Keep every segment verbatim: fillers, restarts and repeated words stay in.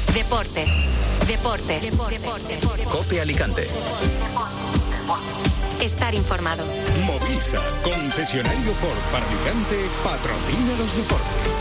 Deporte. Deportes. Deportes. COPE Alicante. Estar informado. Movisa, concesionario Ford para Alicante, patrocina los deportes.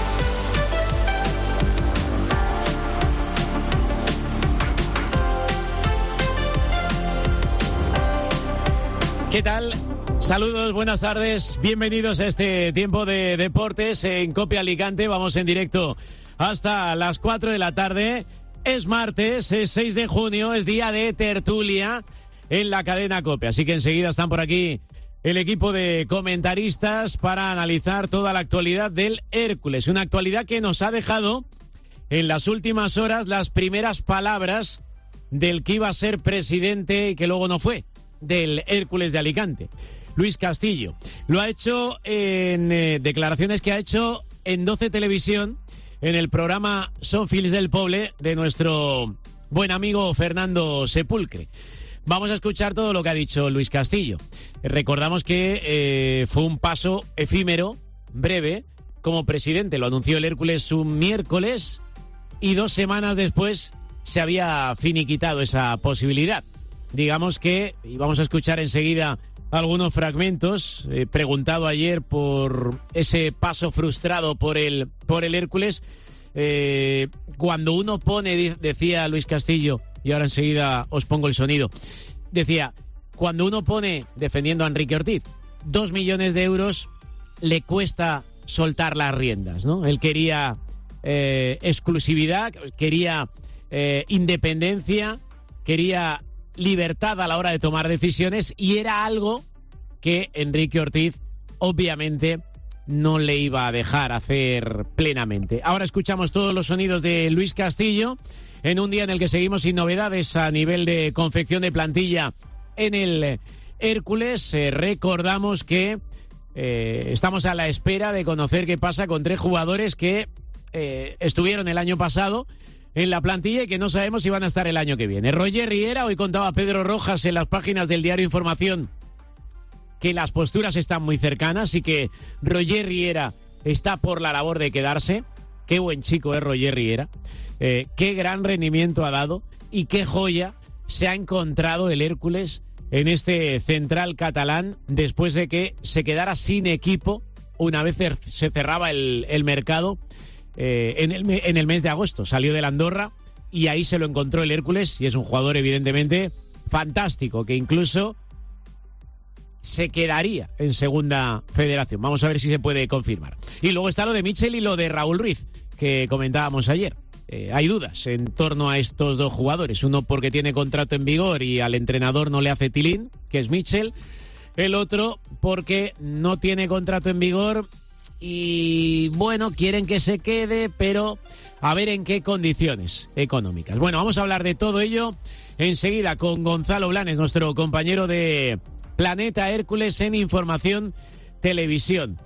¿Qué tal? Saludos, buenas tardes, bienvenidos a este tiempo de deportes en COPE Alicante. Vamos en directo hasta las cuatro de la tarde. Es martes, es seis de junio, es día de tertulia en la cadena COPE. Así que enseguida están por aquí el equipo de comentaristas para analizar toda la actualidad del Hércules. Una actualidad que nos ha dejado en las últimas horas las primeras palabras del que iba a ser presidente y que luego no fue, del Hércules de Alicante, Luis Castillo. Lo ha hecho en eh, declaraciones que ha hecho en doce Televisión, en el programa Son Fills del Poble de nuestro buen amigo Fernando Sepulcre. Vamos a escuchar todo lo que ha dicho Luis Castillo. Recordamos que eh, fue un paso efímero, breve, como presidente. Lo anunció el Hércules un miércoles y dos semanas después se había finiquitado esa posibilidad. Digamos que, y vamos a escuchar enseguida algunos fragmentos, eh, preguntado ayer por ese paso frustrado por el, por el Hércules. Eh, cuando uno pone, decía Luis Castillo, y ahora enseguida os pongo el sonido, decía, cuando uno pone, defendiendo a Enrique Ortiz, dos millones de euros, le cuesta soltar las riendas, ¿no? Él quería eh, exclusividad, quería eh, independencia, quería libertad a la hora de tomar decisiones, y era algo que Enrique Ortiz obviamente no le iba a dejar hacer plenamente. Ahora escuchamos todos los sonidos de Luis Castillo en un día en el que seguimos sin novedades a nivel de confección de plantilla en el Hércules. Eh, recordamos que eh, estamos a la espera de conocer qué pasa con tres jugadores que eh, estuvieron el año pasado en la plantilla y que no sabemos si van a estar el año que viene. Roger Riera, hoy contaba Pedro Rojas en las páginas del diario Información que las posturas están muy cercanas y que Roger Riera está por la labor de quedarse. Qué buen chico es Roger Riera, eh, qué gran rendimiento ha dado y qué joya se ha encontrado el Hércules en este central catalán después de que se quedara sin equipo una vez se cerraba el, el mercado. Eh, en, el, en el mes de agosto salió del Andorra y ahí se lo encontró el Hércules, y es un jugador evidentemente fantástico que incluso se quedaría en segunda federación. Vamos a ver si se puede confirmar. Y luego está lo de Mitchell y lo de Raúl Ruiz, que comentábamos ayer. Eh, hay dudas en torno a estos dos jugadores, uno porque tiene contrato en vigor y al entrenador no le hace tilín, que es Mitchell, el otro porque no tiene contrato en vigor y bueno, quieren que se quede, pero a ver en qué condiciones económicas. Bueno, vamos a hablar de todo ello enseguida con Gonzalo Blanes, nuestro compañero de Planeta Hércules en Información Televisión.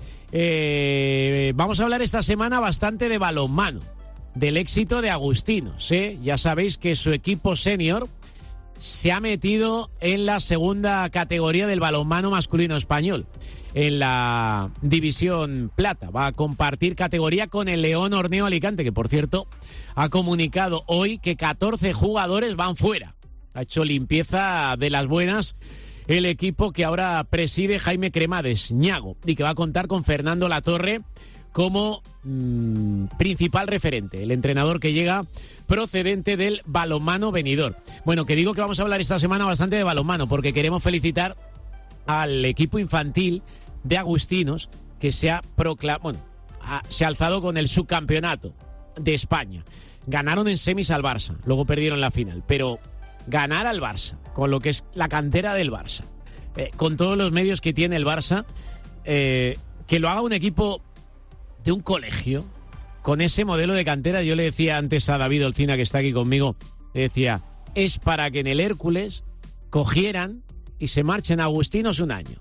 Eh, vamos a hablar esta semana bastante de balonmano, del éxito de Agustinos, ¿eh? Ya sabéis que su equipo senior se ha metido en la segunda categoría del balonmano masculino español, en la división plata. Va a compartir categoría con el León Horneo Alicante, que por cierto ha comunicado hoy que catorce jugadores van fuera. Ha hecho limpieza de las buenas el equipo que ahora preside Jaime Cremades Ñago y que va a contar con Fernando Latorre como mmm, principal referente, el entrenador que llega procedente del balonmano Benidorm. Bueno, que digo que vamos a hablar esta semana bastante de balonmano porque queremos felicitar al equipo infantil de Agustinos que se ha proclamado, bueno, ha, se ha alzado con el subcampeonato de España. Ganaron en semis al Barça, luego perdieron la final, pero ganar al Barça, con lo que es la cantera del Barça, eh, con todos los medios que tiene el Barça, eh, que lo haga un equipo de un colegio, con ese modelo de cantera. Yo le decía antes a David Olcina, que está aquí conmigo, le decía, es para que en el Hércules cogieran y se marchen a Agustinos un año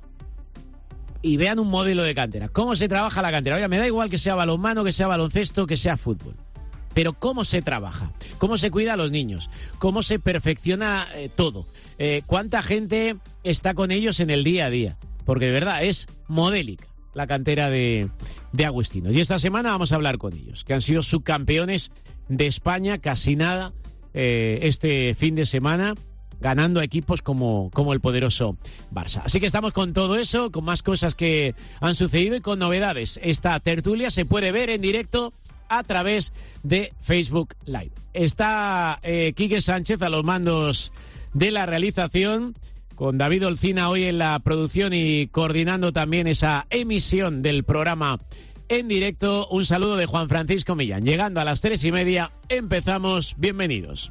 y vean un modelo de cantera. ¿Cómo se trabaja la cantera? Oye, me da igual que sea balonmano, que sea baloncesto, que sea fútbol. Pero ¿cómo se trabaja? ¿Cómo se cuida a los niños? ¿Cómo se perfecciona eh, todo? Eh, ¿Cuánta gente está con ellos en el día a día? Porque de verdad es modélica la cantera de, de Agustinos. Y esta semana vamos a hablar con ellos, que han sido subcampeones de España, casi nada, eh, este fin de semana, ganando a equipos como, como el poderoso Barça. Así que estamos con todo eso, con más cosas que han sucedido y con novedades. Esta tertulia se puede ver en directo a través de Facebook Live. Está eh, Quique Sánchez a los mandos de la realización, con David Olcina hoy en la producción y coordinando también esa emisión del programa en directo. Un saludo de Juan Francisco Millán. Llegando a las tres y media, empezamos. Bienvenidos.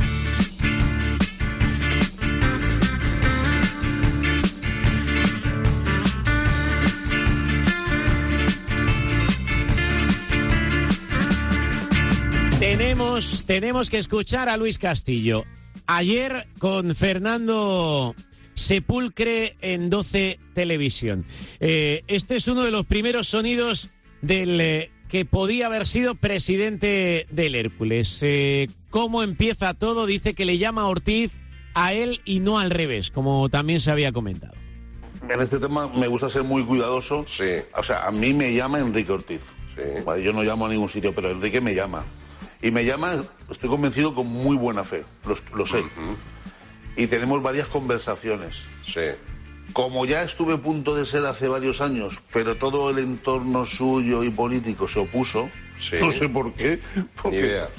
Tenemos, tenemos que escuchar a Luis Castillo. Ayer con Fernando Sepulcre en doce Televisión. Eh, este es uno de los primeros sonidos del eh, que podía haber sido presidente del Hércules. Eh, ¿Cómo empieza todo? Dice que le llama Ortiz a él y no al revés, como también se había comentado. En este tema me gusta ser muy cuidadoso. Sí. O sea, a mí me llama Enrique Ortiz. Sí. Vale, yo no llamo a ningún sitio, pero Enrique me llama. Y me llama, estoy convencido, con muy buena fe. Lo, lo sé. Uh-huh. Y tenemos varias conversaciones. Sí. Como ya estuve a punto de ser hace varios años, pero todo el entorno suyo y político se opuso. Sí. No sé por qué. Porque, Ni idea.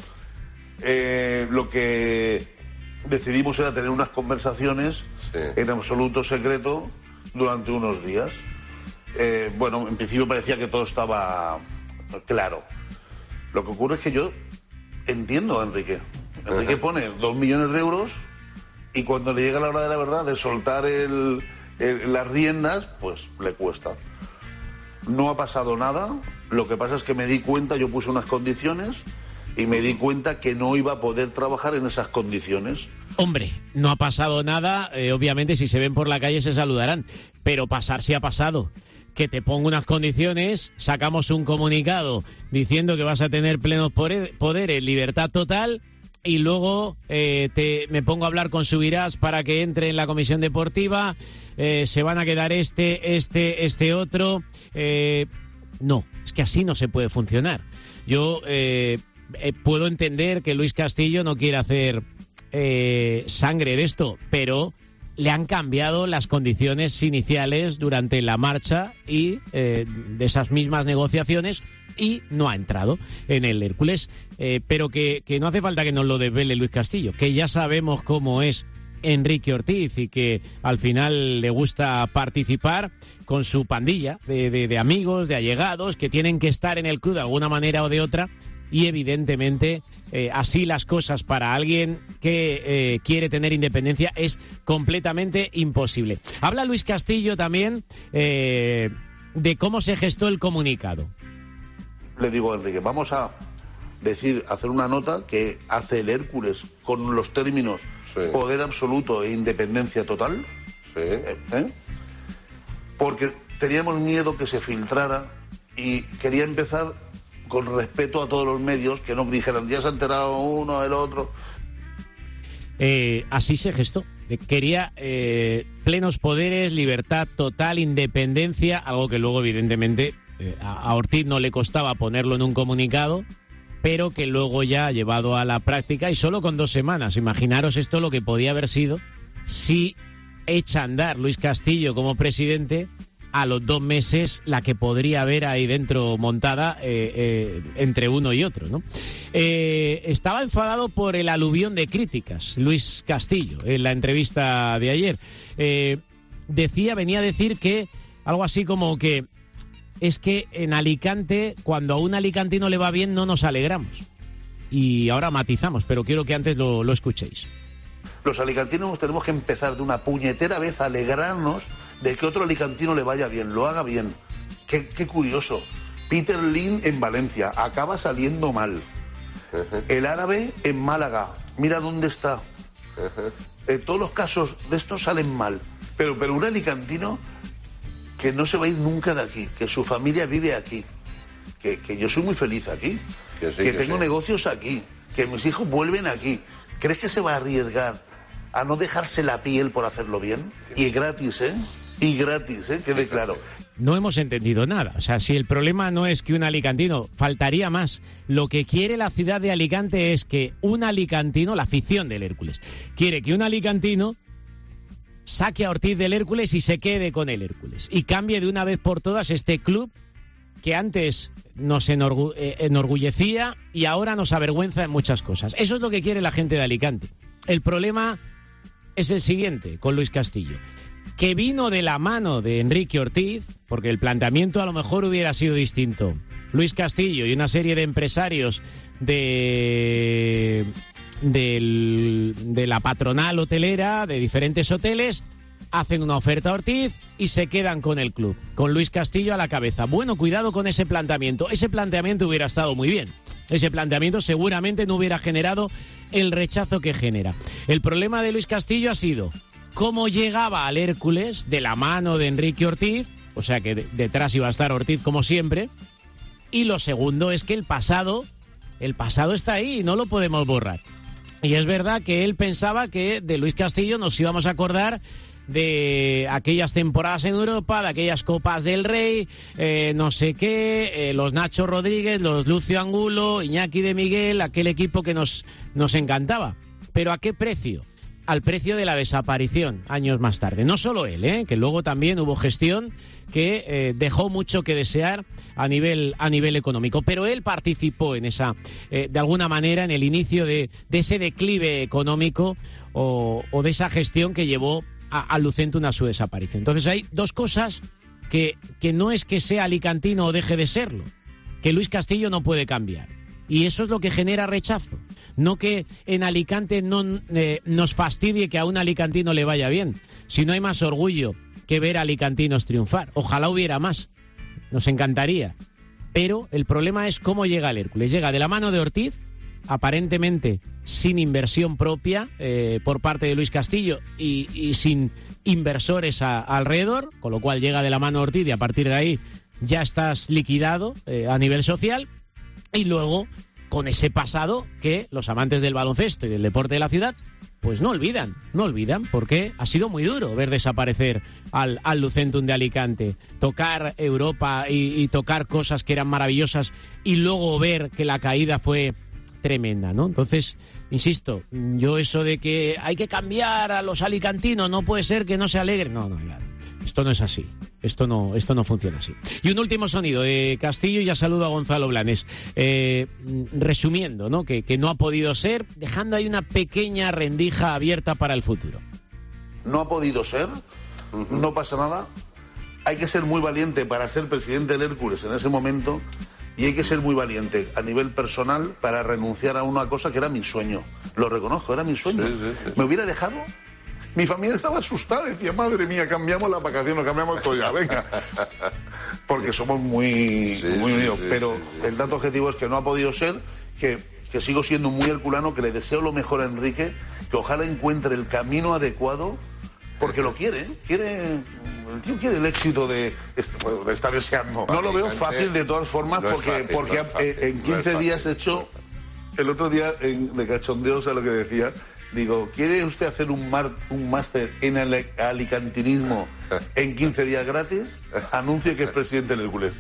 Eh, lo que decidimos era tener unas conversaciones Sí. en absoluto secreto durante unos días. Eh, bueno, en principio parecía que todo estaba claro. Lo que ocurre es que yo entiendo a Enrique. Enrique Ajá. pone dos millones de euros y cuando le llega la hora de la verdad de soltar el, el, las riendas, pues le cuesta. No ha pasado nada. Lo que pasa es que me di cuenta, yo puse unas condiciones y me di cuenta que no iba a poder trabajar en esas condiciones. Hombre, no ha pasado nada. Eh, obviamente, si se ven por la calle se saludarán. Pero pasar sí ha pasado. Que te pongo unas condiciones, sacamos un comunicado diciendo que vas a tener plenos poderes, libertad total, y luego eh, te, me pongo a hablar con Subirás para que entre en la comisión deportiva, eh, se van a quedar este, este, este otro. Eh, no, es que así no se puede funcionar. Yo eh, eh, puedo entender que Luis Castillo no quiere hacer eh, sangre de esto, pero le han cambiado las condiciones iniciales durante la marcha y eh, de esas mismas negociaciones y no ha entrado en el Hércules. Eh, pero que, que no hace falta que nos lo desvele Luis Castillo, que ya sabemos cómo es Enrique Ortiz y que al final le gusta participar con su pandilla de, de, de amigos, de allegados, que tienen que estar en el club de alguna manera o de otra. Y evidentemente eh, así las cosas para alguien que eh, quiere tener independencia es completamente imposible. Habla Luis Castillo también eh, de cómo se gestó el comunicado. Le digo a Enrique, vamos a decir, hacer una nota que hace el Hércules con los términos Sí. poder absoluto e independencia total. Sí. ¿Eh? ¿Eh? Porque teníamos miedo que se filtrara y quería empezar con respeto a todos los medios, que no dijeran, ya se ha enterado uno, el otro. Eh, así se gestó. Quería eh, plenos poderes, libertad total, independencia, algo que luego evidentemente eh, a Ortiz no le costaba ponerlo en un comunicado, pero que luego ya ha llevado a la práctica y solo con dos semanas. Imaginaros esto lo que podía haber sido si echa a andar Luis Castillo como presidente, a los dos meses la que podría haber ahí dentro montada eh, eh, entre uno y otro, ¿no? Eh, estaba enfadado por el aluvión de críticas Luis Castillo en la entrevista de ayer. Eh, decía, venía a decir que algo así como que es que en Alicante, cuando a un alicantino le va bien, no nos alegramos. Y ahora matizamos, pero quiero que antes lo, lo escuchéis. Los alicantinos tenemos que empezar de una puñetera vez a alegrarnos de que otro alicantino le vaya bien, lo haga bien. Qué, qué curioso. Peter Lim en Valencia, acaba saliendo mal. El árabe en Málaga, mira dónde está. Eh, todos los casos de estos salen mal. Pero, pero un alicantino que no se va a ir nunca de aquí, que su familia vive aquí, que, que yo soy muy feliz aquí, que, sí, que, que tengo sí. negocios aquí, que mis hijos vuelven aquí. ¿Crees que se va a arriesgar a no dejarse la piel por hacerlo bien? Y gratis, ¿eh? Y gratis, ¿eh? Quede claro. no hemos entendido nada. O sea, si el problema no es que un alicantino, faltaría más. Lo que quiere la ciudad de Alicante es que un alicantino, la afición del Hércules, quiere que un alicantino saque a Ortiz del Hércules y se quede con el Hércules. Y cambie de una vez por todas este club que antes nos enorgu- eh, enorgullecía y ahora nos avergüenza en muchas cosas. Eso es lo que quiere la gente de Alicante. El problema es el siguiente con Luis Castillo, que vino de la mano de Enrique Ortiz, porque el planteamiento a lo mejor hubiera sido distinto. Luis Castillo y una serie de empresarios de... Del, de la patronal hotelera, de diferentes hoteles, hacen una oferta a Ortiz y se quedan con el club, con Luis Castillo a la cabeza. Bueno, cuidado con ese planteamiento. Ese planteamiento hubiera estado muy bien. Ese planteamiento seguramente no hubiera generado el rechazo que genera. El problema de Luis Castillo ha sido cómo llegaba al Hércules de la mano de Enrique Ortiz, o sea que de, detrás iba a estar Ortiz como siempre. Y lo segundo es que el pasado, el pasado está ahí y no lo podemos borrar. Y es verdad que él pensaba que de Luis Castillo nos íbamos a acordar de aquellas temporadas en Europa, de aquellas Copas del Rey, eh, no sé qué, eh, los Nacho Rodríguez, los Lucio Angulo, Iñaki de Miguel, aquel equipo que nos, nos encantaba. ¿Pero a qué precio? Al precio de la desaparición, años más tarde. No solo él, ¿eh? Que luego también hubo gestión que eh, dejó mucho que desear a nivel, a nivel económico. Pero él participó en esa, eh, de alguna manera, en el inicio de, de ese declive económico o, o de esa gestión que llevó a, a Lucentum a su desaparición. Entonces hay dos cosas que, que no es que sea alicantino o deje de serlo, que Luis Castillo no puede cambiar. Y eso es lo que genera rechazo. No que en Alicante no eh, nos fastidie que a un alicantino le vaya bien. Si no hay más orgullo que ver a alicantinos triunfar. Ojalá hubiera más. Nos encantaría. Pero el problema es cómo llega el Hércules. Llega de la mano de Ortiz, aparentemente sin inversión propia eh, por parte de Luis Castillo y, y sin inversores a, alrededor, con lo cual llega de la mano de Ortiz y a partir de ahí ya estás liquidado eh, a nivel social. Y luego, con ese pasado que los amantes del baloncesto y del deporte de la ciudad, pues no olvidan, no olvidan, porque ha sido muy duro ver desaparecer al, al Lucentum de Alicante, tocar Europa y, y tocar cosas que eran maravillosas y luego ver que la caída fue tremenda, ¿no? Entonces, insisto, yo eso de que hay que cambiar a los alicantinos, no puede ser que no se alegren, no, no, claro. Esto no es así, esto no, esto no funciona así. Y un último sonido de Castillo, y ya saludo a Gonzalo Blanes. Eh, resumiendo, ¿no? Que, que no ha podido ser, dejando ahí una pequeña rendija abierta para el futuro. No ha podido ser, no pasa nada. Hay que ser muy valiente para ser presidente del Hércules en ese momento y hay que ser muy valiente a nivel personal para renunciar a una cosa que era mi sueño. Lo reconozco, era mi sueño. Sí, sí, sí. ¿Me hubiera dejado? Mi familia estaba asustada, decía, madre mía, cambiamos las vacaciones, cambiamos todo ya, venga. Porque somos muy, sí, muy unidos. Sí, pero sí, sí. El dato objetivo es que no ha podido ser, que, que sigo siendo muy herculano, que le deseo lo mejor a Enrique, que ojalá encuentre el camino adecuado, porque lo quiere, quiere, el tío quiere el éxito de, bueno, de estar deseando. No lo veo fácil de todas formas, no porque, fácil, porque no fácil, en quince no días he hecho, el otro día en, de cachondeo, ¿sabes lo que decía? Digo, ¿quiere usted hacer un, mar, un máster en el alicantinismo en quince días gratis? Anuncie que es presidente del Hércules.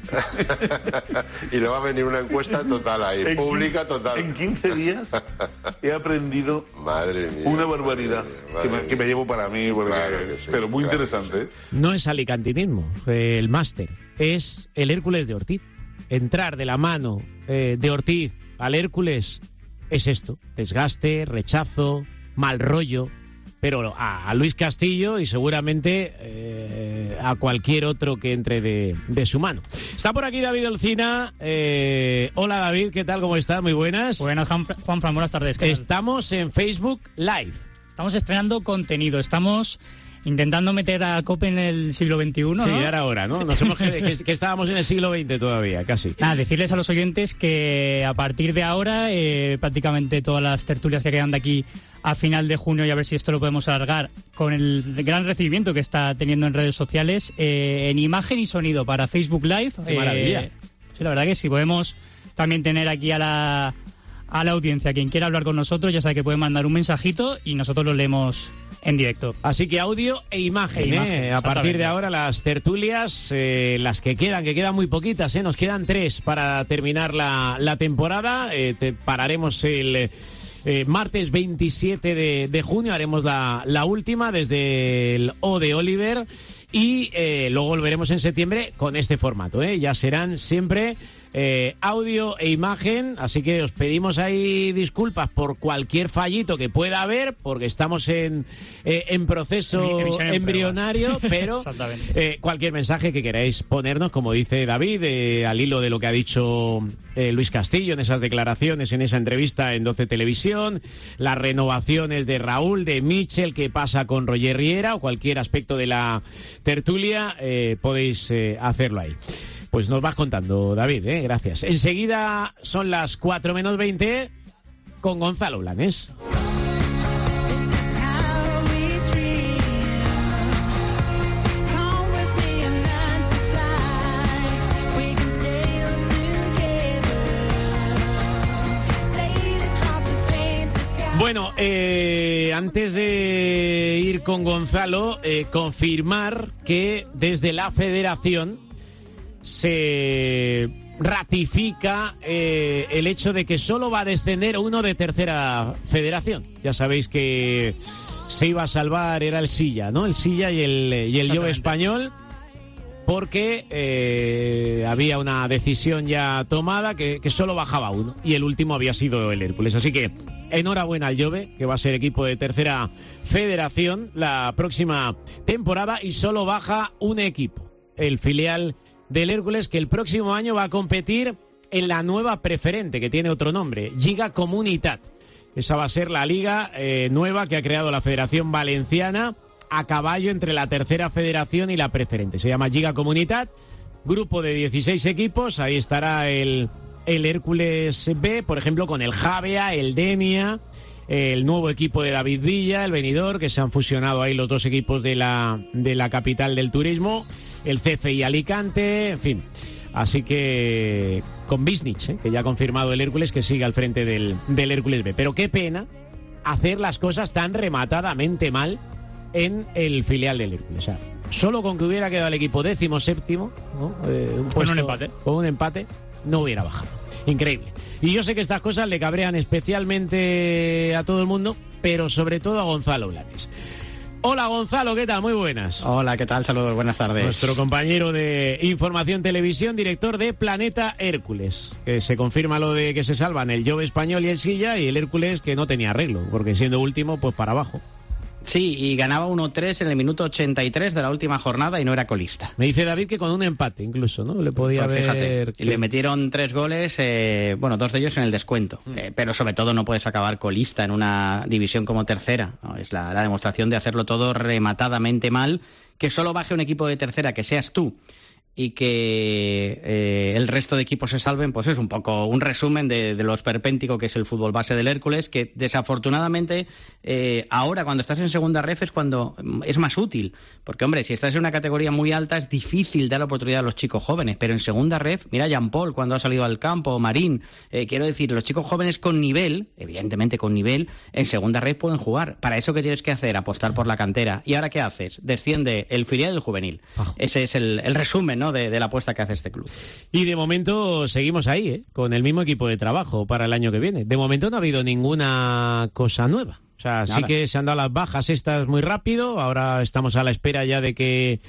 Y le va a venir una encuesta total ahí, en pública total. En quince días he aprendido madre mía, una barbaridad madre mía, madre que, me, que me llevo para mí, porque, claro sí, pero muy claro interesante. Sí. No es alicantinismo, el máster, es el Hércules de Ortiz. Entrar de la mano eh, de Ortiz al Hércules es esto, desgaste, rechazo, mal rollo, pero a, a Luis Castillo y seguramente eh, a cualquier otro que entre de, de su mano. Está por aquí David Olcina. Eh, hola David, ¿qué tal? ¿Cómo estás? Muy buenas. Buenas, Juanfran, buenas tardes. Estamos en Facebook Live. Estamos estrenando contenido, estamos intentando meter a COPE en el siglo veintiuno, sí, ¿no? Sí, era hora, ¿no? Nos hemos que, que, que estábamos en el siglo veinte todavía, casi. Nada, decirles a los oyentes que a partir de ahora, eh, prácticamente todas las tertulias que quedan de aquí a final de junio, y a ver si esto lo podemos alargar, con el gran recibimiento que está teniendo en redes sociales, eh, en imagen y sonido para Facebook Live. ¡Qué maravilla! Eh, sí, la verdad que sí, podemos también tener aquí a la... a la audiencia. Quien quiera hablar con nosotros ya sabe que puede mandar un mensajito y nosotros lo leemos en directo. Así que audio e imagen, e imagen ¿eh? A partir de ahora las tertulias, eh, las que quedan, que quedan muy poquitas, ¿eh? Nos quedan tres para terminar la, la temporada. Eh, te pararemos el eh, martes veintisiete de, de junio, haremos la, la última desde el O de Oliver y eh, luego volveremos en septiembre con este formato, ¿eh? Ya serán siempre Eh, audio e imagen, así que os pedimos ahí disculpas por cualquier fallito que pueda haber, porque estamos en, eh, en proceso en embrionario, pero eh, cualquier mensaje que queráis ponernos, como dice David, eh, al hilo de lo que ha dicho eh, Luis Castillo en esas declaraciones, en esa entrevista en doce Televisión, las renovaciones de Raúl, de Michel, qué pasa con Roger Riera o cualquier aspecto de la tertulia, eh, podéis eh, hacerlo ahí. Pues nos vas contando, David, ¿eh? Gracias. Enseguida son las cuatro menos veinte con Gonzalo Blanes. Bueno, eh, antes de ir con Gonzalo, eh, confirmar que desde la Federación se ratifica eh, el hecho de que solo va a descender uno de tercera federación. Ya sabéis que se iba a salvar, era el Silla, ¿no? El Silla y el, y el Llove Español, porque eh, había una decisión ya tomada que, que solo bajaba uno, y el último había sido el Hércules. Así que enhorabuena al Llove, que va a ser equipo de tercera federación la próxima temporada, y solo baja un equipo, el filial del Hércules, que el próximo año va a competir en la nueva preferente, que tiene otro nombre, Lliga Comunitat. Esa va a ser la liga eh, nueva que ha creado la Federación Valenciana, a caballo entre la tercera federación y la preferente. Se llama Lliga Comunitat, grupo de dieciséis equipos. Ahí estará el, el Hércules B, por ejemplo, con el Javea, el Denia, el nuevo equipo de David Villa, el Benidorm, que se han fusionado ahí los dos equipos de la, de la capital del turismo, el C F I Alicante, en fin. Así que con Bisnich, ¿eh? Que ya ha confirmado el Hércules que sigue al frente del, del Hércules B. Pero qué pena hacer las cosas tan rematadamente mal en el filial del Hércules. O sea, solo con que hubiera quedado el equipo décimo séptimo, ¿no? eh, un puesto, con un empate, con un empate, no hubiera bajado. Increíble. Y yo sé que estas cosas le cabrean especialmente a todo el mundo, pero sobre todo a Gonzalo Blanes. Hola Gonzalo, ¿qué tal? Muy buenas. Hola, ¿qué tal? Saludos, buenas tardes. Nuestro compañero de Información Televisión, director de Planeta Hércules, que se confirma lo de que se salvan el Llove Español y el Silla, y el Hércules que no tenía arreglo, porque siendo último, pues para abajo. Sí, y ganaba uno tres en el minuto ochenta y tres de la última jornada y no era colista. Me dice David que con un empate incluso, ¿no? Le podía pues haber... Fíjate, que... le metieron tres goles, eh, bueno, dos de ellos en el descuento. Mm. Eh, pero sobre todo no puedes acabar colista en una división como tercera, ¿no? Es la, la demostración de hacerlo todo rematadamente mal, que solo baje un equipo de tercera, que seas tú, y que eh, el resto de equipos se salven, pues es un poco un resumen de, de lo esperpéntico que es el fútbol base del Hércules, que desafortunadamente eh, ahora cuando estás en segunda ref es cuando es más útil, porque hombre, si estás en una categoría muy alta es difícil dar la oportunidad a los chicos jóvenes, pero en segunda ref, mira Jean Paul cuando ha salido al campo, Marín, eh, quiero decir, los chicos jóvenes con nivel, evidentemente con nivel, en segunda ref pueden jugar. Para eso, ¿qué tienes que hacer? Apostar por la cantera. ¿Y ahora qué haces? Desciende el filial y el juvenil. Oh. Ese es el, el resumen, ¿no? De, de la apuesta que hace este club. Y de momento seguimos ahí, ¿eh? Con el mismo equipo de trabajo para el año que viene. De momento no ha habido ninguna cosa nueva. O sea, Nada. Sí que se han dado las bajas estas muy rápido. Ahora estamos a la espera ya de que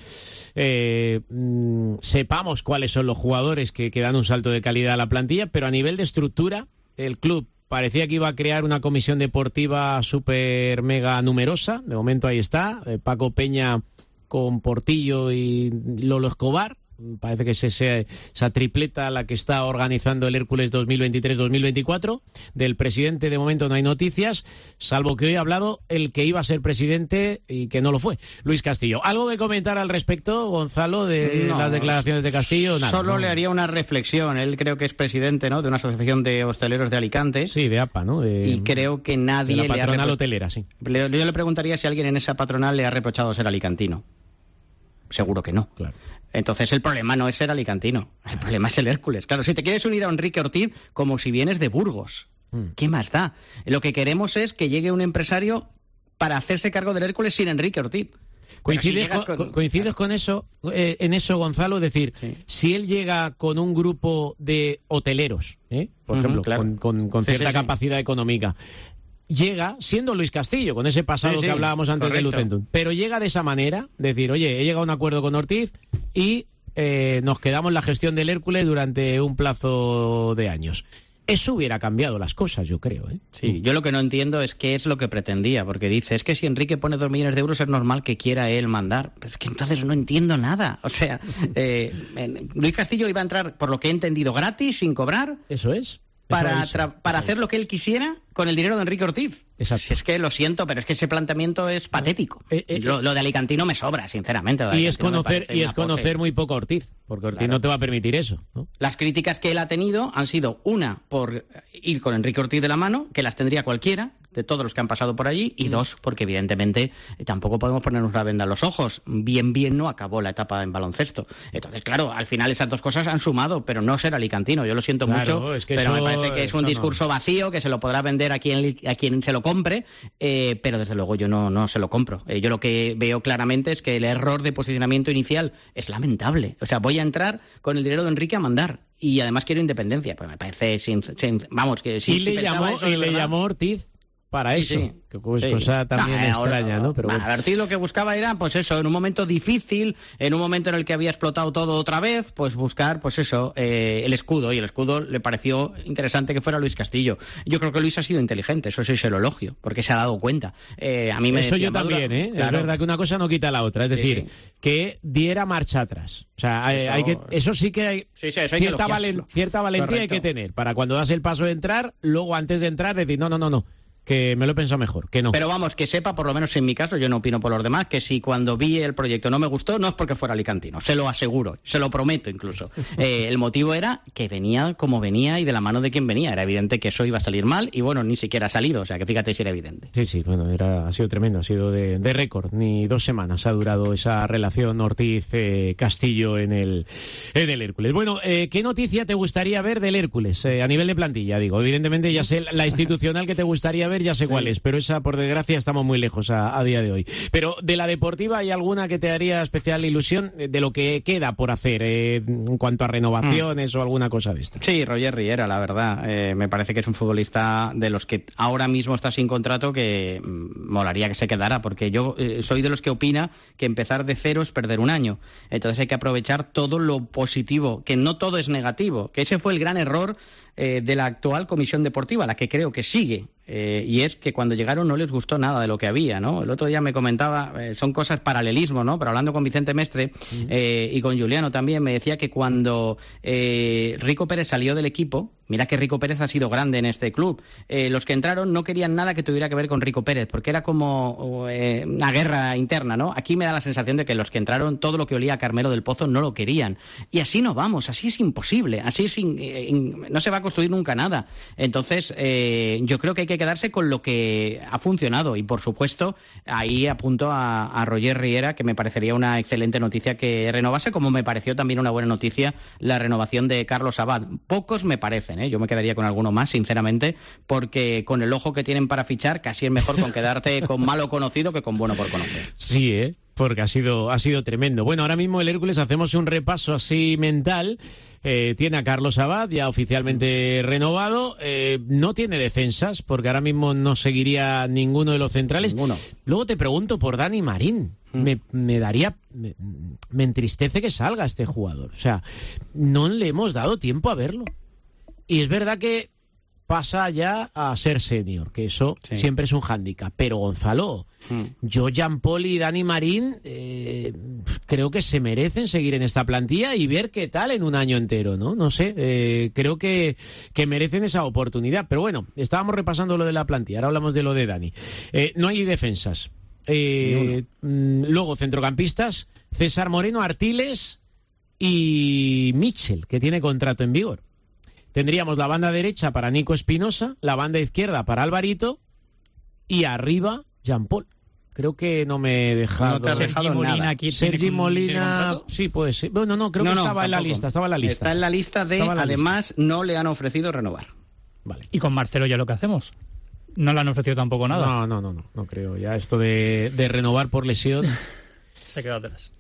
eh, mmm, sepamos cuáles son los jugadores que, que dan un salto de calidad a la plantilla, pero a nivel de estructura, el club parecía que iba a crear una comisión deportiva súper mega numerosa. De momento ahí está. Eh, Paco Peña con Portillo y Lolo Escobar. Parece que es ese, esa tripleta la que está organizando el Hércules dos mil veintitrés dos mil veinticuatro. Del presidente de momento no hay noticias, salvo que hoy ha hablado el que iba a ser presidente y que no lo fue, Luis Castillo. ¿Algo que comentar al respecto, Gonzalo, de no, las declaraciones de Castillo? Nada, solo ¿no? Le haría una reflexión. Él creo que es presidente, ¿no?, de una asociación de hosteleros de Alicante. Sí, de A P A, ¿no? De, y creo que nadie de la patronal le ha repro- hotelera, sí. Yo le preguntaría si alguien en esa patronal le ha reprochado ser alicantino. Seguro que no. Claro. Entonces el problema no es ser alicantino, el problema es el Hércules. Claro, si te quieres unir a Enrique Ortiz como si vienes de Burgos, Mm. ¿Qué más da? Lo que queremos es que llegue un empresario para hacerse cargo del Hércules sin Enrique Ortiz. ¿Coincides, si con, con, ¿coincides con eso, eh, en eso, Gonzalo? Es decir, sí. si él llega con un grupo de hoteleros, ¿eh? por uh-huh, ejemplo, claro. con, con, con cierta sí, sí, capacidad sí. económica, llega siendo Luis Castillo, con ese pasado sí, sí, que hablábamos antes correcto. de Lucentum, pero llega de esa manera, decir, oye, he llegado a un acuerdo con Ortiz y eh, nos quedamos en la gestión del Hércules durante un plazo de años. Eso hubiera cambiado las cosas, yo creo. ¿eh? Sí, yo lo que no entiendo es qué es lo que pretendía, porque dice, es que si Enrique pone dos millones de euros es normal que quiera él mandar. Pero es que entonces no entiendo nada. O sea, eh, Luis Castillo iba a entrar, por lo que he entendido, gratis, sin cobrar. Eso es. Para, eso, tra- para hacer lo que él quisiera con el dinero de Enrique Ortiz. Exacto. Es que lo siento, pero es que ese planteamiento es patético. Eh, eh, lo, lo de Alicantino me sobra, sinceramente. Y es conocer y es conocer muy poco a Ortiz, porque Ortiz claro. no te va a permitir eso, ¿no? Las críticas que él ha tenido han sido, una, por ir con Enrique Ortiz de la mano, que las tendría cualquiera, de todos los que han pasado por allí, y dos, porque evidentemente tampoco podemos ponernos la venda en los ojos. Bien, bien no acabó la etapa en baloncesto. Entonces, claro, al final esas dos cosas han sumado, pero no ser alicantino. Yo lo siento claro, mucho, es que pero eso, me parece que es un discurso no. vacío, que se lo podrá vender a quien, a quien se lo compre, eh, pero desde luego yo no, no se lo compro. Eh, yo lo que veo claramente es que el error de posicionamiento inicial es lamentable. O sea, voy a entrar con el dinero de Enrique a mandar. Y además quiero independencia. Pues me parece, sin, sin, vamos, que si, y le si llamó, eso y le llamó Ortiz para sí, eso, sí. que es sí. cosa también no, extraña, ahora, ¿no? Pero bueno. Ortiz lo que buscaba era, pues eso, en un momento difícil, en un momento en el que había explotado todo otra vez, pues buscar, pues eso, eh, el escudo, y el escudo le pareció interesante que fuera Luis Castillo. Yo creo que Luis ha sido inteligente, eso sí se lo elogio, porque se ha dado cuenta. Eh, a mí me eso decía, yo también, ¿eh? Claro. Es verdad que una cosa no quita la otra, es decir, sí. que diera marcha atrás. O sea, eso, hay que, eso sí que hay, sí, sí, eso hay cierta, que valen, cierta valentía Correcto. hay que tener, para cuando das el paso de entrar, luego antes de entrar decir, no, no, no, no. Que me lo he pensado mejor, que no. Pero vamos, que sepa, por lo menos en mi caso, yo no opino por los demás, que si cuando vi el proyecto no me gustó, no es porque fuera alicantino, se lo aseguro, se lo prometo incluso. Eh, el motivo era que venía como venía y de la mano de quien venía. Era evidente que eso iba a salir mal y bueno, ni siquiera ha salido, o sea que fíjate si era evidente. Sí, sí, bueno, era, ha sido tremendo, ha sido de, de récord, ni dos semanas ha durado esa relación Ortiz-Castillo en el, en el Hércules. Bueno, eh, ¿qué noticia te gustaría ver del Hércules? Eh, a nivel de plantilla, digo, evidentemente ya sé la institucional que te gustaría ver, ya sé sí. cuál es, pero esa, por desgracia, estamos muy lejos a, a día de hoy. Pero de la deportiva, ¿hay alguna que te haría especial ilusión de lo que queda por hacer eh, en cuanto a renovaciones mm. o alguna cosa de esta? Sí, Roger Riera, la verdad. Eh, me parece que es un futbolista de los que ahora mismo está sin contrato que mm, molaría que se quedara, porque yo eh, soy de los que opina que empezar de cero es perder un año. Entonces hay que aprovechar todo lo positivo, que no todo es negativo, que ese fue el gran error eh, de la actual comisión deportiva, la que creo que sigue. Eh, y es que cuando llegaron no les gustó nada de lo que había, ¿no? El otro día me comentaba, eh, son cosas paralelismo, ¿no? Pero hablando con Vicente Mestre eh, y con Juliano también, me decía que cuando eh, Rico Pérez salió del equipo, mira que Rico Pérez ha sido grande en este club, eh, los que entraron no querían nada que tuviera que ver con Rico Pérez, porque era como eh, una guerra interna, ¿no? Aquí me da la sensación de que los que entraron, todo lo que olía a Carmelo del Pozo no lo querían. Y así no vamos, así es imposible, así es in, in, no se va a construir nunca nada. Entonces, eh, yo creo que hay que quedarse con lo que ha funcionado y, por supuesto, ahí apunto a, a Roger Riera, que me parecería una excelente noticia que renovase, como me pareció también una buena noticia la renovación de Carlos Abad. Pocos me parecen, ¿eh? Yo me quedaría con alguno más, sinceramente, porque con el ojo que tienen para fichar, casi es mejor con quedarte con malo conocido que con bueno por conocer. Sí, ¿eh? Porque ha sido, ha sido tremendo. Bueno, ahora mismo el Hércules, hacemos un repaso así mental. Eh, tiene a Carlos Abad ya oficialmente renovado. Eh, no tiene defensas, porque ahora mismo no seguiría ninguno de los centrales. Ninguno. Luego te pregunto por Dani Marín. Mm. Me, me daría... Me, me entristece que salga este jugador. O sea, no le hemos dado tiempo a verlo. Y es verdad que pasa ya a ser senior, que eso sí. siempre es un hándicap. Pero Gonzalo, mm. yo, Jean Paul y Dani Marín eh, creo que se merecen seguir en esta plantilla y ver qué tal en un año entero, ¿no? No sé, eh, creo que, que merecen esa oportunidad. Pero bueno, estábamos repasando lo de la plantilla, ahora hablamos de lo de Dani. Eh, no hay defensas. Eh, luego, centrocampistas, César Moreno, Artiles y Mitchell, que tiene contrato en vigor. Tendríamos la banda derecha para Nico Espinosa, la banda izquierda para Alvarito y arriba Jean Paul. Creo que no me he dejado... No te has dejado Sergi Molina nada. aquí. Sergi ¿tiene, Molina... ¿tiene sí, puede ser. Bueno, no, creo no, que no, estaba tampoco. en la lista, estaba en la lista. Está en la lista de, la además, lista. no le han ofrecido renovar. Vale. Y con Marcelo ya lo que hacemos. No le han ofrecido tampoco nada. No, no, no, no, no creo. Ya esto de, de renovar por lesión se quedó atrás.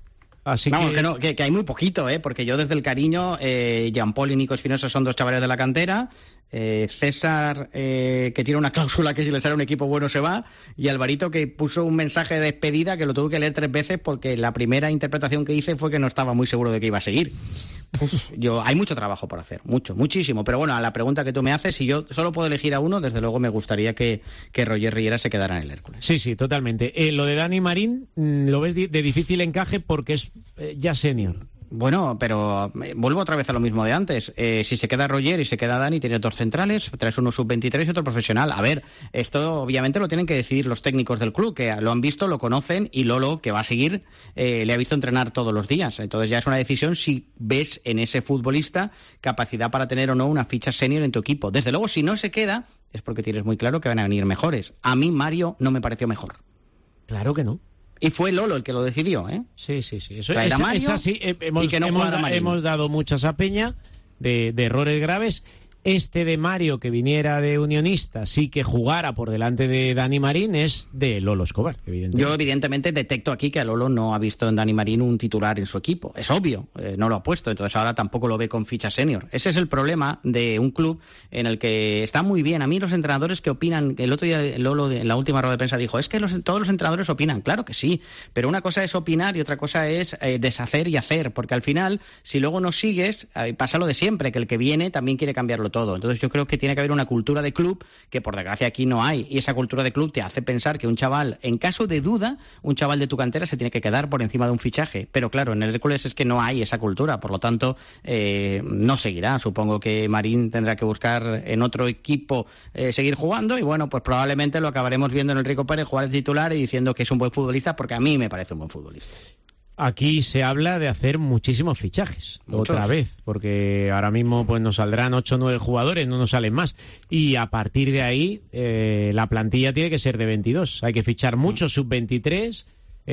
Así Vamos, que... que, no, que, que hay muy poquito, ¿eh? Porque yo desde el cariño, eh, Jean-Paul y Nico Espinosa son dos chavales de la cantera, eh, César, eh, que tiene una cláusula que si le sale un equipo bueno se va, y Alvarito, que puso un mensaje de despedida que lo tuve que leer tres veces porque la primera interpretación que hice fue que no estaba muy seguro de que iba a seguir. Uf, yo, hay mucho trabajo por hacer, mucho, muchísimo. Pero bueno, a la pregunta que tú me haces, si yo solo puedo elegir a uno, desde luego me gustaría que, que Roger Riera se quedara en el Hércules. Sí, sí, totalmente. Eh, lo de Dani Marín, mmm, lo ves de, de difícil encaje porque es eh, ya senior. Bueno, pero eh, vuelvo otra vez a lo mismo de antes. Eh, si se queda Roger y se queda Dani, tienes dos centrales, traes uno sub veintitrés y otro profesional. A ver, esto obviamente lo tienen que decidir los técnicos del club, que lo han visto, lo conocen, y Lolo, que va a seguir, eh, le ha visto entrenar todos los días. Entonces ya es una decisión si ves en ese futbolista capacidad para tener o no una ficha senior en tu equipo. Desde luego, si no se queda, es porque tienes muy claro que van a venir mejores. A mí Mario no me pareció mejor. Claro que no. Y fue Lolo el que lo decidió, ¿eh? Sí, sí, sí. Eso, o sea, era esa, Mario esa sí, eh, hemos, y que no hemos, jugara Marín. hemos dado muchas a Peña de, de errores graves. Este de Mario, que viniera de Unionista, sí que jugara por delante de Dani Marín, es de Lolo Escobar, evidentemente. Yo evidentemente detecto aquí que a Lolo no ha visto en Dani Marín un titular en su equipo. Es obvio, eh, no lo ha puesto, entonces ahora tampoco lo ve con ficha senior. Ese es el problema de un club en el que está muy bien. A mí los entrenadores que opinan, el otro día Lolo en la última rueda de prensa dijo, es que los, todos los entrenadores opinan. Claro que sí, pero una cosa es opinar y otra cosa es eh, deshacer y hacer, porque al final, si luego no sigues, eh, pasa lo de siempre, que el que viene también quiere cambiarlo todo. Entonces yo creo que tiene que haber una cultura de club que por desgracia aquí no hay, y esa cultura de club te hace pensar que un chaval, en caso de duda, un chaval de tu cantera se tiene que quedar por encima de un fichaje, pero claro, en el Hércules es que no hay esa cultura, por lo tanto eh, no seguirá. Supongo que Marín tendrá que buscar en otro equipo eh, seguir jugando, y bueno, pues probablemente lo acabaremos viendo en el Rico Pérez jugar el titular y diciendo que es un buen futbolista, porque a mí me parece un buen futbolista. Aquí se habla de hacer muchísimos fichajes, Muchos. otra vez, porque ahora mismo pues nos saldrán ocho o nueve jugadores, no nos salen más. Y a partir de ahí, eh, la plantilla tiene que ser de veintidós. Hay que fichar muchos sub veintitrés,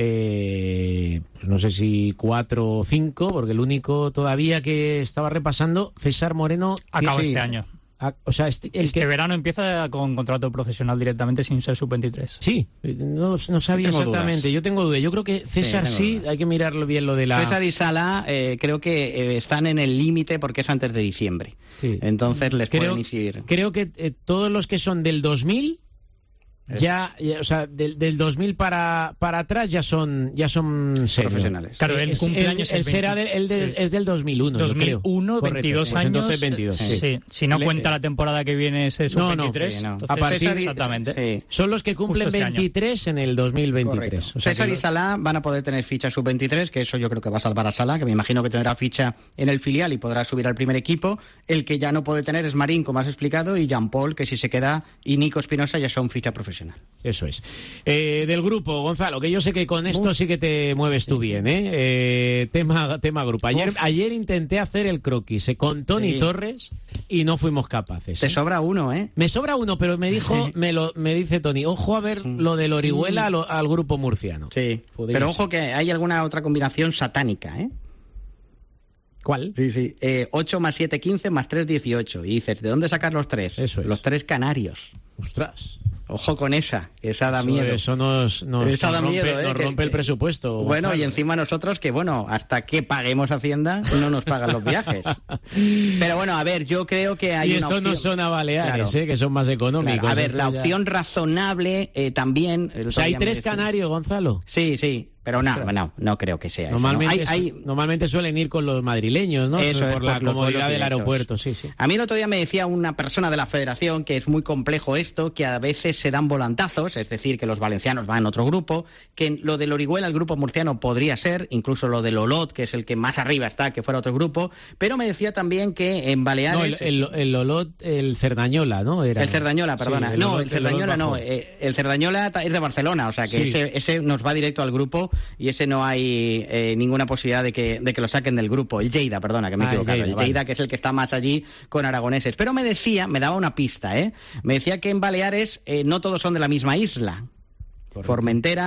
eh, no sé si cuatro o cinco, porque el único todavía que estaba repasando, César Moreno... Acaba sí, este año. A, o sea, este, el Este que... verano empieza con contrato profesional directamente sin ser sub veintitrés. Sí, no, no sabía Tengo exactamente. dudas. Yo tengo dudas. Yo creo que César Sí, sí, tengo dudas. hay que mirarlo bien lo de la... César y Sala eh, creo que eh, están en el límite porque es antes de diciembre. Sí. Entonces les creo, pueden incidir. creo que eh, todos los que son del dos mil ya, ya, o sea, del, del dos mil para, para atrás ya son ya son senior. Profesionales. Claro, el Es- cumpleaños el, es el será veinte. del, el del- Sí. es del dos mil uno, yo creo. dos mil uno, Correcto, veintidós pues años. entonces veintidós, sí. Sí. Si no Le- cuenta la temporada que viene ese sub No, no, veintitrés, sí, no. entonces, A partir- exactamente. Sí. Son los que cumplen Justo este año. veintitrés en el dos mil veintitrés. O sea, César que y no- Salah van a poder tener ficha sub veintitrés, que eso yo creo que va a salvar a Salah, que me imagino que tendrá ficha en el filial y podrá subir al primer equipo. El que ya no puede tener es Marín, como has explicado, y Jean-Paul, que si se queda, y Nico Espinosa ya son ficha profesional. Eso es. Eh, del grupo, Gonzalo, que yo sé que con esto sí que te mueves tú bien, ¿eh? Eh, tema, tema grupo. Ayer, ayer intenté hacer el croquis eh, con Tony Sí. Torres y no fuimos capaces. Te ¿eh? sobra uno, ¿eh? Me sobra uno, pero me dijo, me lo, me dice Tony, ojo a ver lo del Orihuela al, al grupo murciano. Sí. Podría Pero ser. ojo que hay alguna otra combinación satánica, ¿eh? ¿Cuál? Sí, sí. Eh, ocho más siete, quince, más tres, dieciocho. Y dices, ¿de dónde sacas los tres? Eso es. Los tres canarios. Ostras. Ojo con esa, que esa da Eso, miedo. eso nos, nos, Esa nos da rompe, miedo, ¿eh? nos Que- rompe el que- presupuesto. Bueno, Gonzalo. y encima nosotros que, bueno, hasta que paguemos Hacienda no nos pagan los viajes. Pero bueno, a ver, yo creo que hay Y una estos no opción- son a Baleares, Claro. eh, que son más económicos. Claro, a ver, Esto la ya- opción razonable eh, también... el O otro sea, hay día me tres decía- canarios, Gonzalo. Sí, sí, pero no, no, no creo que sea Normalmente, eso. ¿no? Hay- hay- su- normalmente suelen ir con los madrileños, ¿no? Eso es, por la por los comodidad vuelos del directos. aeropuerto, sí, sí. A mí el otro día me decía una persona de la federación que es muy complejo esto, que a veces se dan volantazos, es decir, que los valencianos van en otro grupo, que lo del Orihuela, el grupo murciano, podría ser, incluso lo del Olot, que es el que más arriba está, que fuera otro grupo, pero me decía también que en No, el, Baleares... el, el Olot, el Cerdañola, ¿no? Era, El Cerdañola, perdona. Sí, el no, Olot- el Cerdañola Olot no. bajó. eh, el Cerdañola ta- es de Barcelona, o sea que Sí. ese, ese nos va directo al grupo y ese no hay eh, ninguna posibilidad de que, de que lo saquen del grupo. El Lleida, perdona, que me he Ah, el equivocado. El Lleida, Lleida, vale. que es el que está más allí con aragoneses. Pero me decía, me daba una pista, ¿eh? Me decía que en Baleares eh, no todos son de la misma isla. Correcto. Formentera,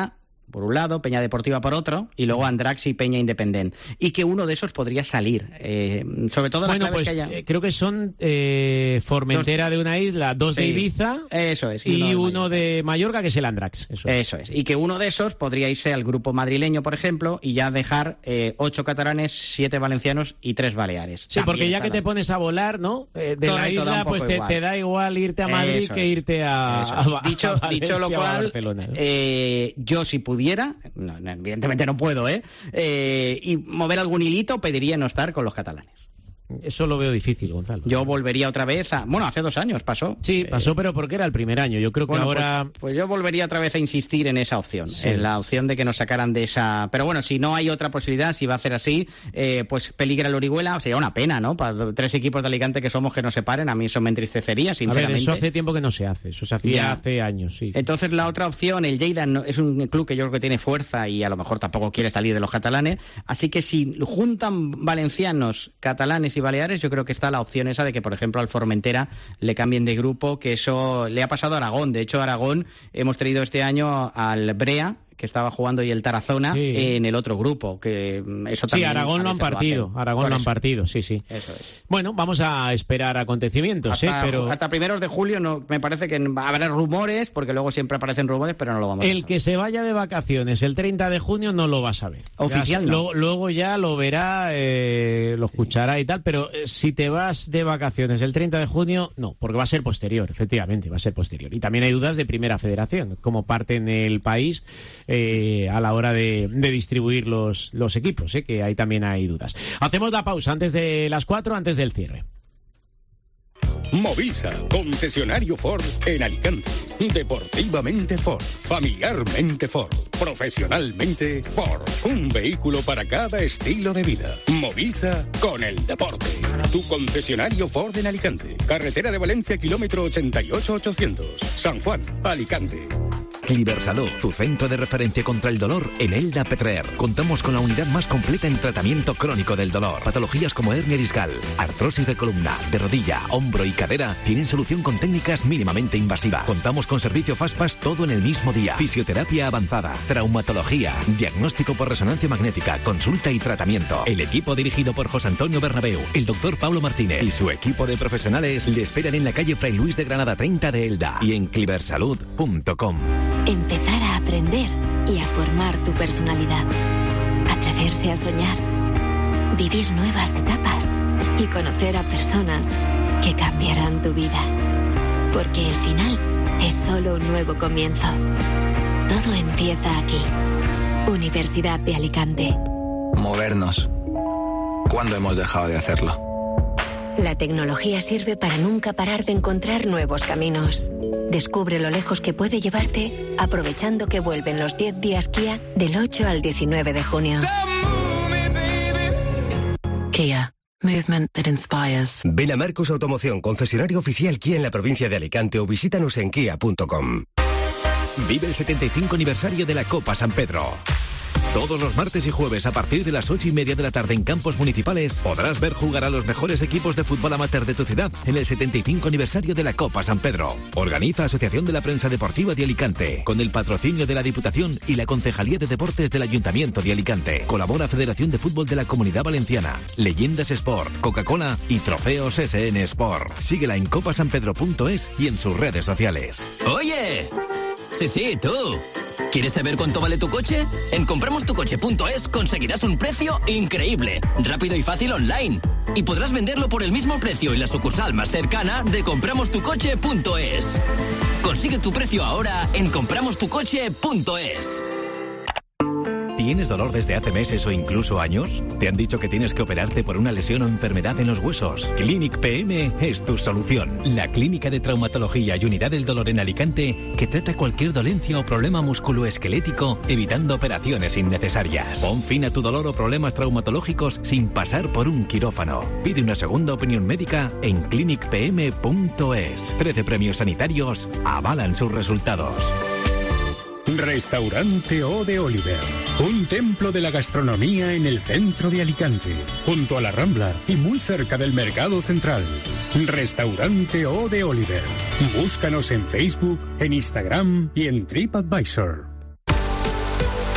por un lado, Peña Deportiva por otro, y luego Andrax y Peña Independent. Y que uno de esos podría salir. Eh, sobre todo bueno, la clave pues es que haya... eh, creo que son eh, Formentera dos de una isla, dos sí, de Ibiza. Eso es. Y, y uno, de, uno de Mallorca, que es el Andrax. Eso es. Eso es. Y que uno de esos podría irse al grupo madrileño, por ejemplo, y ya dejar eh, ocho catalanes, siete valencianos y tres baleares. Sí, También porque ya que la... te pones a volar, ¿no? Eh, de Correcto, la isla, pues te, te da igual irte a Madrid eso que es. irte a, a, dicho, a dicho lo cual, Barcelona, ¿no? eh, yo si pudiera, no, evidentemente no puedo, ¿eh? ¿eh? Y mover algún hilito, pediría no estar con los catalanes. Eso lo veo difícil, Gonzalo. Yo volvería otra vez a... Bueno, hace dos años pasó. Sí, pasó, eh, pero porque era el primer año. Yo creo que bueno, ahora... Pues, pues yo volvería otra vez a insistir en esa opción, sí. en la opción de que nos sacaran de esa... Pero bueno, si no hay otra posibilidad, si va a ser así, eh, pues peligra el Orihuela. Sería una pena, ¿no? Para tres equipos de Alicante que somos que nos separen, a mí eso me entristecería, sinceramente. A ver, eso hace tiempo que no se hace. Eso se hacía ya. hace años, sí. Entonces la otra opción, el Lleida, no, es un club que yo creo que tiene fuerza y a lo mejor tampoco quiere salir de los catalanes. Así que si juntan valencianos, catalanes y baleares, yo creo que está la opción esa de que, por ejemplo, al Formentera le cambien de grupo, que eso le ha pasado a Aragón. De hecho, a Aragón hemos traído este año al Brea, que estaba jugando, y el Tarazona sí. en el otro grupo, que eso también... Sí, Aragón lo han partido, lo Aragón lo han partido, sí, sí. Eso es. Bueno, vamos a esperar acontecimientos, hasta, ¿eh? Pero... hasta primeros de julio no, me parece que habrá rumores, porque luego siempre aparecen rumores, pero no lo vamos el a ver. El que se vaya de vacaciones el treinta de junio no lo va a saber. Oficial ya, no. Luego, luego ya lo verá, eh, lo escuchará sí. y tal, pero eh, si te vas de vacaciones el treinta de junio, no, porque va a ser posterior, efectivamente, va a ser posterior. Y también hay dudas de Primera Federación, cómo parte en el país eh, a la hora de, de distribuir los, los equipos, ¿eh? Que ahí también hay dudas. Hacemos la pausa antes de las cuatro, antes del cierre. Movisa, concesionario Ford en Alicante. Deportivamente Ford, familiarmente Ford, profesionalmente Ford. Un vehículo para cada estilo de vida. Movisa con el deporte. Tu concesionario Ford en Alicante. Carretera de Valencia, kilómetro ochenta y ocho ochocientos. San Juan, Alicante. Cliversalud, tu centro de referencia contra el dolor en Elda Petrer. Contamos con la unidad más completa en tratamiento crónico del dolor. Patologías como hernia discal, artrosis de columna, de rodilla, hombro y cadera tienen solución con técnicas mínimamente invasivas. Contamos con servicio Fastpass todo en el mismo día. Fisioterapia avanzada, traumatología, diagnóstico por resonancia magnética, consulta y tratamiento. El equipo dirigido por José Antonio Bernabéu, el doctor Pablo Martínez y su equipo de profesionales le esperan en la calle Fray Luis de Granada treinta de Elda y en cliversalud punto com. Empezar a aprender y a formar tu personalidad. Atreverse a soñar. Vivir nuevas etapas y conocer a personas que cambiarán tu vida. Porque el final es solo un nuevo comienzo. Todo empieza aquí. Universidad de Alicante. Movernos. ¿Cuándo hemos dejado de hacerlo? La tecnología sirve para nunca parar de encontrar nuevos caminos. Descubre lo lejos que puede llevarte aprovechando que vuelven los diez días Kia del ocho al diecinueve de junio. Kia. Movement that inspires. Ven a Marcos Automoción, concesionario oficial Kia en la provincia de Alicante, o visítanos en kia punto com. Vive el setenta y cinco aniversario de la Copa San Pedro. Todos los martes y jueves a partir de las ocho y media de la tarde en campos municipales podrás ver jugar a los mejores equipos de fútbol amateur de tu ciudad en el setenta y cinco aniversario de la Copa San Pedro. Organiza Asociación de la Prensa Deportiva de Alicante con el patrocinio de la Diputación y la Concejalía de Deportes del Ayuntamiento de Alicante. Colabora Federación de Fútbol de la Comunidad Valenciana, Leyendas Sport, Coca-Cola y Trofeos S N Sport. Síguela en copa san pedro punto es y en sus redes sociales. ¡Oye! Sí, sí, tú. ¿Quieres saber cuánto vale tu coche? En compramos tu coche punto es conseguirás un precio increíble, rápido y fácil online. Y podrás venderlo por el mismo precio en la sucursal más cercana de compramos tu coche punto es. Consigue tu precio ahora en compramos tu coche punto es. ¿Tienes dolor desde hace meses o incluso años? ¿Te han dicho que tienes que operarte por una lesión o enfermedad en los huesos? Clinic P M es tu solución. La clínica de traumatología y unidad del dolor en Alicante que trata cualquier dolencia o problema musculoesquelético evitando operaciones innecesarias. Pon fin a tu dolor o problemas traumatológicos sin pasar por un quirófano. Pide una segunda opinión médica en clinic p m punto es. trece premios sanitarios avalan sus resultados. Restaurante O de Oliver, un templo de la gastronomía en el centro de Alicante, junto a la Rambla y muy cerca del Mercado Central. Restaurante O de Oliver. Búscanos en Facebook, en Instagram y en TripAdvisor.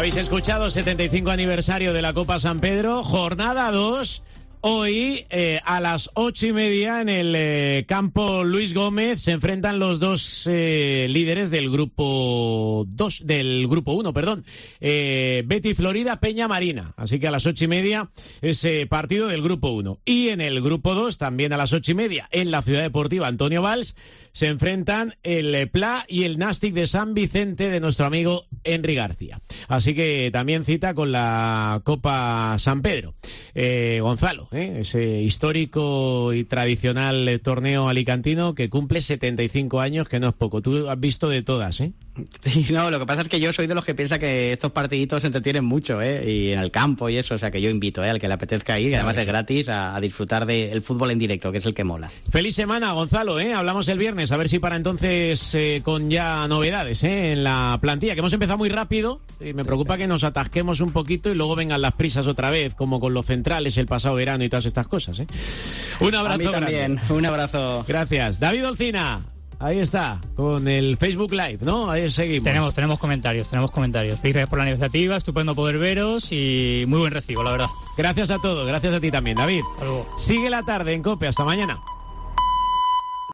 Habéis escuchado setenta y cinco aniversario de la Copa San Pedro, jornada dos. Hoy, eh, a las ocho y media, en el eh, campo Luis Gómez, se enfrentan los dos eh, líderes del grupo dos, del grupo uno, perdón. Eh, Betis Florida, Peña Marina. Así que a las ocho y media, ese partido del grupo uno. Y en el grupo dos, también a las ocho y media, en la Ciudad Deportiva Antonio Valls, se enfrentan el P L A y el Nàstic de San Vicente de nuestro amigo Henry García. Así que también cita con la Copa San Pedro. Eh, Gonzalo. ¿Eh? Ese histórico y tradicional eh, torneo alicantino que cumple setenta y cinco años, que no es poco. Tú has visto de todas, ¿eh? Sí, no, lo que pasa es que yo soy de los que piensa que estos partiditos se entretienen mucho, ¿eh? Y en el campo y eso, o sea que yo invito, ¿eh? Al que le apetezca ir, que además es gratis, a, a disfrutar del fútbol en directo, que es el que mola. Feliz semana, Gonzalo, ¿eh? Hablamos el viernes, a ver si para entonces eh, con ya novedades, ¿eh? En la plantilla, que hemos empezado muy rápido y me preocupa que nos atasquemos un poquito y luego vengan las prisas otra vez, como con los centrales el pasado verano y todas estas cosas, ¿eh? Un abrazo. A mí también, grande. Un abrazo. Gracias. David Olcina. Ahí está, con el Facebook Live, ¿no? Ahí seguimos. Tenemos, tenemos comentarios, tenemos comentarios. Gracias por la iniciativa, estupendo poder veros y muy buen recibo, la verdad. Gracias a todos, gracias a ti también, David. Sigue la tarde en COPE, hasta mañana.